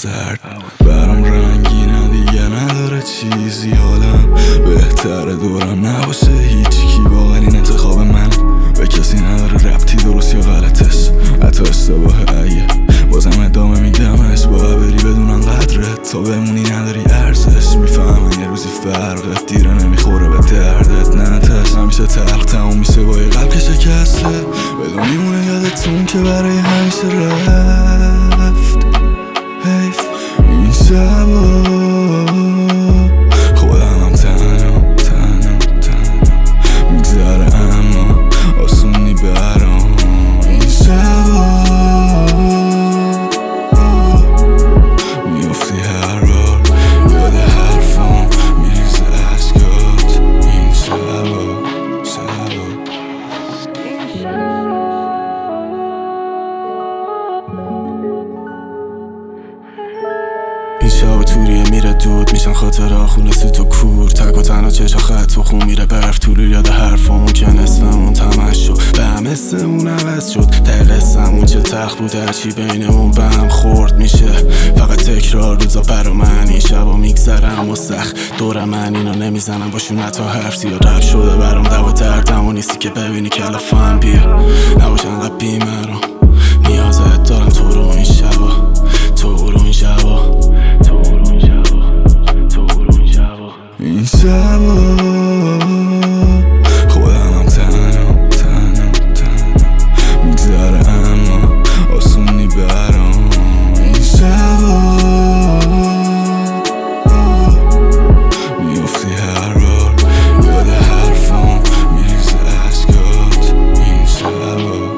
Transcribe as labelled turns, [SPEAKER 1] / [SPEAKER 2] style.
[SPEAKER 1] سرد برام رنگینه دیگه نداره چیزی حالم بهتره دورم نباشه هیچکی واقعا این انتخاب من به کسی نداره ربطی درست یا غلطش حتی اشتباه اگه بازم ادامه میدمش باید بری بدونن قدرت تا بمونی نداری ارزش میفهمن یه روزی فرقت دیره نمیخوره به دردت نه تش همیشه تلخ تموم میشه با یه قلب که شکسته بدون میمونه یادتون که برای همیشه رفت حیف این شبا خودم هم تنها میگذره اما آسونی برام این شبا میافتی هر بار یاد حرفام میریزه عشقات این شبا این شب توریه میره دود میشن خاطره خونه سوت و کور تک و تنها چشا خط و خون میره برف طول یاد حرفمون که نصفمون تمش شد به هم اسمون عوض شد ته قصه‌مون چه تلخ بود هرچی بینمون به هم خورد میشه فقط تکرار روزا برا من این شبا میگذرم و سخت دور من اینا نمیزنم باشون حتی حرف زیاد رب شده برام دوا دردم و نیستی که ببینی کلافم بیا نباش انقدر بیمرام نیازت دارم تو رو این شبا این شبا خودم هم تنها میگذره اما آسونی برام این شبا میافتی هر بار یاد حرفام میریزه عشقات این شبا